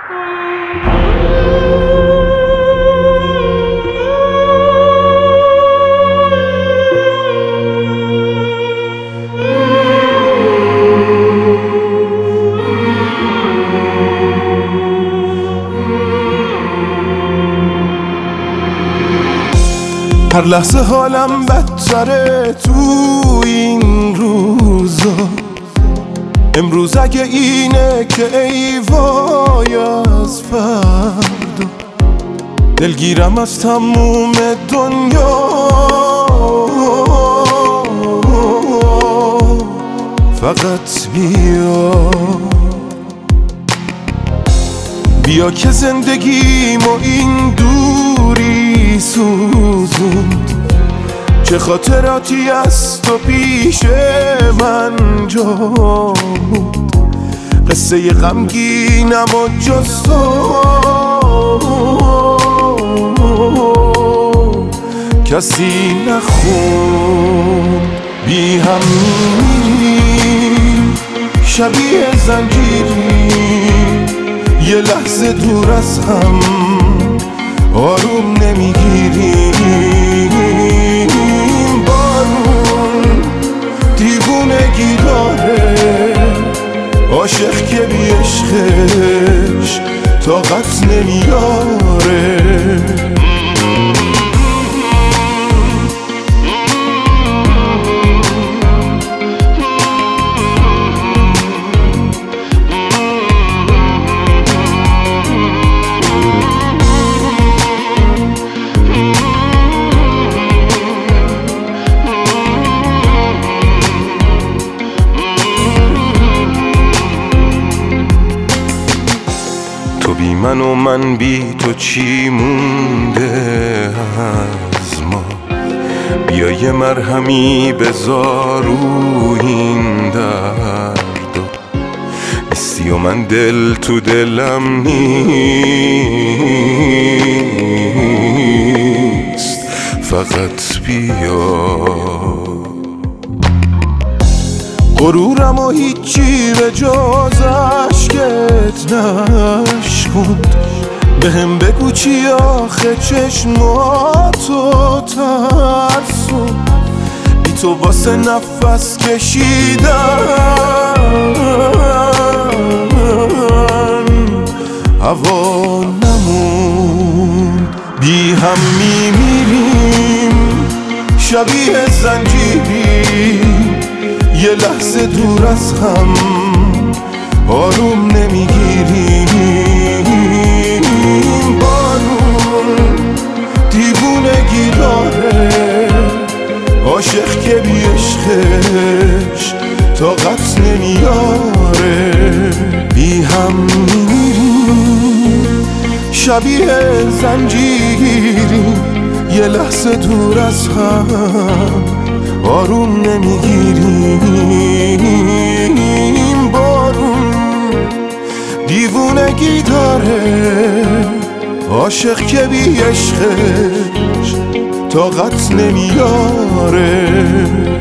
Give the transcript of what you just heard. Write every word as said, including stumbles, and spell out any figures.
هر لحظه حالم بدتره تو این روزا. امروز اگه اینه که ای وای از فردا، دلگیرم از تموم دنیا. فقط بیا بیا که زندگیمو این دوری سوزوند. چه خاطراتی از تو پیش من جا بود، قصه غمگینم و جز تو کسی نخون. بی هم میریم شبیه زنجیری، یه لحظه دور از هم آروم نمیگیریم. بارون دیوونگی داره، عاشق که بی عشقش طاقت نمیاره. تو بی من و من بی تو چی مونده از ما؟ بیا یه مرهمی بذار رو این درد. نیستی و من دل تو دلم نیست، فقط بیا. غرورم و هیچی به جز عشقت نشکند. بهم بگو چی آخه چشماتو ترسون. بی تو واسه نفس کشیدن هوا نموند. بی هم میمیریم شبیه زنجیری، یه لحظه دور از هم آروم نمیگیریم. بارون دیوونگی داره، عاشق که بی عشقش طاقت نمیاره. بی هم میمیریم شبیه زنجیری، یه لحظه دور از هم آروم نمیگیریم. بارون دیوونگی داره، عاشق که بی عشقش طاقت نمیاره.